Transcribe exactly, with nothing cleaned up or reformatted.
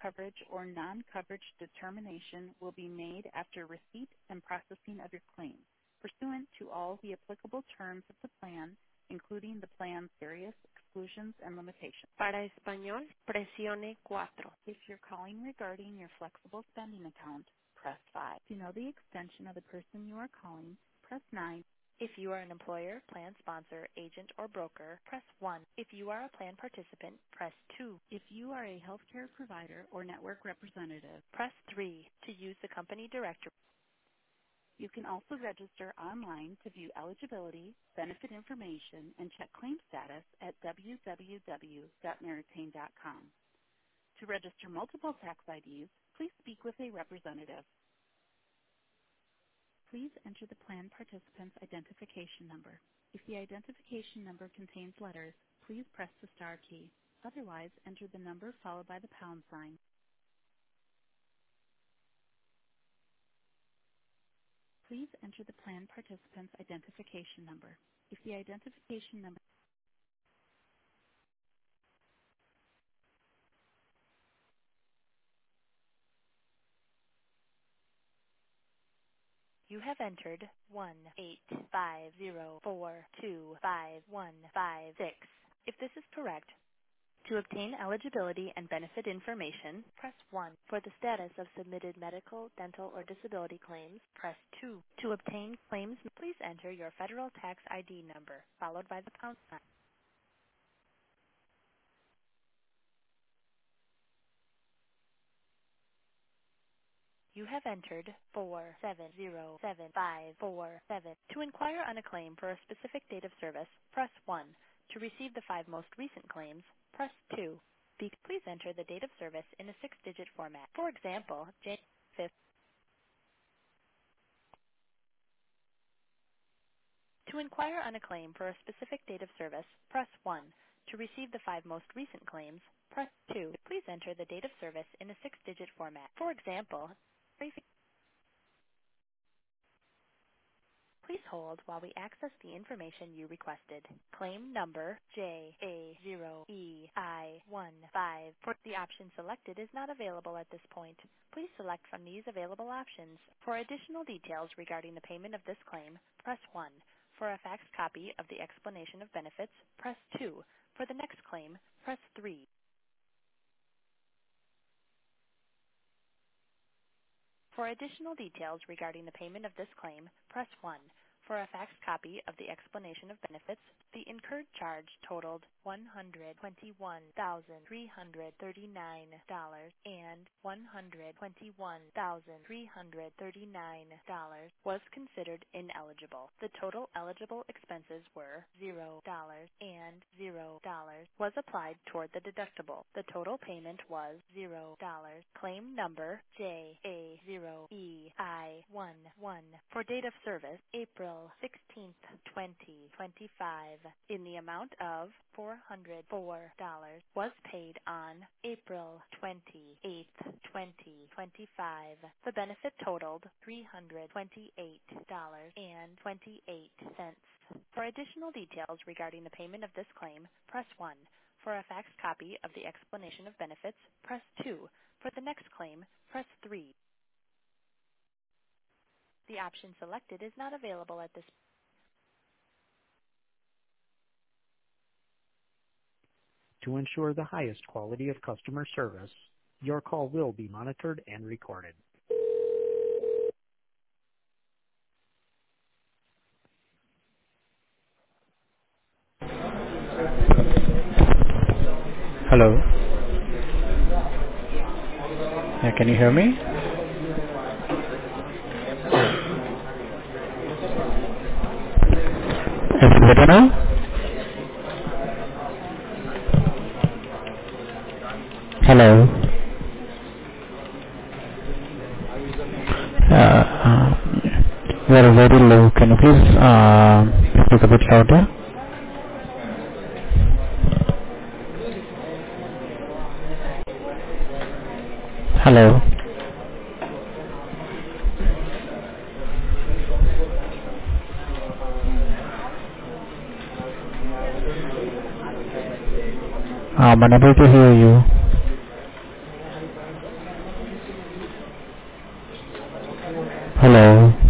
coverage or non-coverage determination will be made after receipt and processing of your claim, pursuant to all the applicable terms of the plan, including the plan's various exclusions and limitations. Para español, presione cuatro. If you're calling regarding your flexible spending account, press five. To know the extension of the person you are calling, press nine. If you are an employer, plan sponsor, agent, or broker, press one. If you are a plan participant, press two. If you are a healthcare provider or network representative, press three. To use the company directory, you can also register online to view eligibility, benefit information, and check claim status at w w w dot meritain dot com. To register multiple tax I Ds, please speak with a representative. Please enter the plan participant's identification number. If the identification number contains letters, please press the star key. Otherwise, enter the number followed by the pound sign. Please enter the plan participant's identification number. If the identification number you have entered one eight five zero four two five one five six. If this is correct, to obtain eligibility and benefit information, press one. For the status of submitted medical, dental, or disability claims, press two. To obtain claims, please enter your federal tax I D number, followed by the pound sign. You have entered four seven zero seven five four seven. To inquire on a claim for a specific date of service, press one. To receive the five most recent claims, press two. Be- Please enter the date of service in a six-digit format. For example, January fifth. To inquire on a claim for a specific date of service, press one. To receive the five most recent claims, press two. Please enter the date of service in a six-digit format. For example, January fifth. Please hold while we access the information you requested. Claim number J A zero E I one five. For the option selected is not available at this point. Please select from these available options. For additional details regarding the payment of this claim, press one. For a faxed copy of the explanation of benefits, press two. For the next claim, press three. For additional details regarding the payment of this claim, press one. For a faxed copy of the explanation of benefits, the incurred charge totaled one hundred twenty-one thousand three hundred thirty-nine dollars and one hundred twenty-one thousand three hundred thirty-nine dollars was considered ineligible. The total eligible expenses were zero dollars and zero dollars was applied toward the deductible. The total payment was zero dollars. Claim number J A zero E I one one for date of service April sixteenth, twenty twenty-five in the amount of four hundred four dollars was paid on April twenty-eighth, twenty twenty-five. The benefit totaled three hundred twenty-eight dollars and twenty-eight cents. For additional details regarding the payment of this claim, press one. For a faxed copy of the explanation of benefits, press two. For the next claim, press three. The option selected is not available at this time. To ensure the highest quality of customer service, your call will be monitored and recorded. Hello. Yeah, can you hear me? Is it better now? Hello. Uh, uh, you are very low. Can you please uh, speak a bit louder? Hello. I'm unable to hear you. Hello.